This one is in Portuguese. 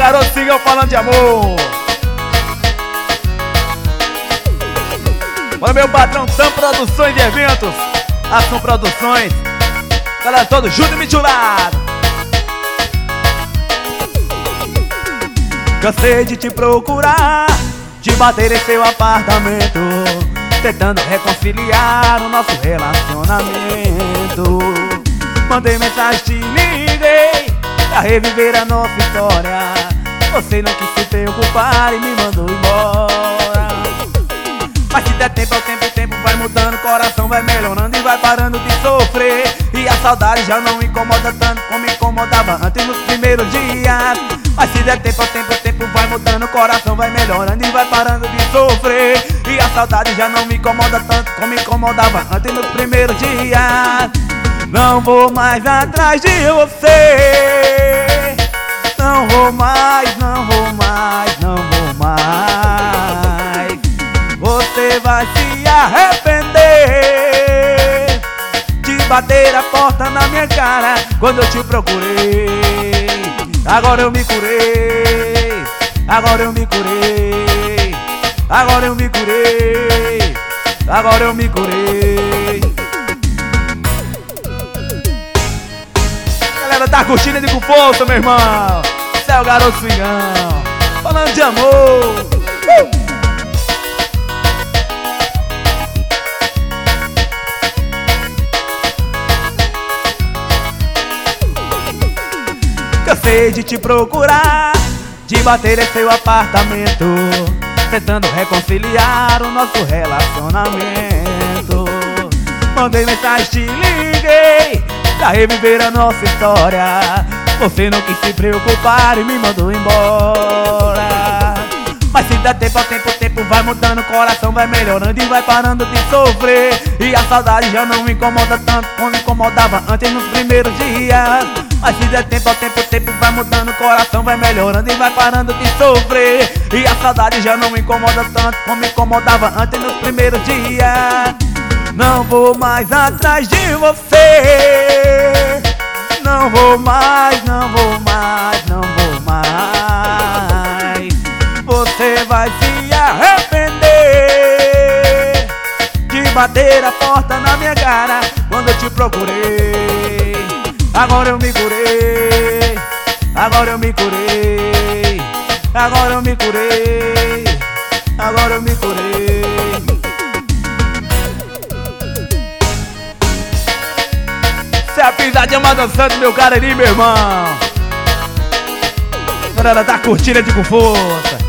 garoto Cigão falando de amor. Olha meu patrão Tam Produções de Eventos, Ação Produções, galera todo junto e misturado. Cansei de te procurar, de bater em seu apartamento, tentando reconciliar o nosso relacionamento. Mandei mensagem, te liguei pra reviver a nossa história. Você não quis se preocupar e me mandou embora. Mas se der tempo ao tempo, o tempo vai mudando, o coração vai melhorando e vai parando de sofrer. E a saudade já não incomoda tanto como incomodava antes nos primeiros dias. Mas se der tempo ao tempo, o tempo vai mudando, o coração vai melhorando e vai parando de sofrer. E a saudade já não me incomoda tanto como incomodava antes nos primeiros dias. Não vou mais atrás de você, não vou mais, não vou mais, não vou mais. Você vai se arrepender de bater a porta na minha cara quando eu te procurei. Agora eu me curei, agora eu me curei, agora eu me curei, agora eu me curei. Galera tá curtindo ele com força, meu irmão. Cê é o garoto Cigão falando de amor. Cansei de te procurar, de bater em seu apartamento, tentando reconciliar o nosso relacionamento. Mandei mensagem, te liguei pra reviver a nossa história. Você não quis se preocupar e me mandou embora. Mas se der tempo ao tempo, o tempo vai mudando, o coração vai melhorando e vai parando de sofrer. E a saudade já não me incomoda tanto como incomodava antes nos primeiros dias. Mas se der tempo ao tempo, o tempo vai mudando, o coração vai melhorando e vai parando de sofrer. E a saudade já não me incomoda tanto como incomodava antes nos primeiros dias. Não vou mais atrás de você, não vou mais, não vou mais, não vou mais. Você vai se arrepender de bater a porta na minha cara quando eu te procurei. Agora eu me curei, agora eu me curei, agora eu me curei, agora eu me curei. Cê é a pisadinha mais dançante, meu cara ali, meu irmão. Galera tá curtindo de com força.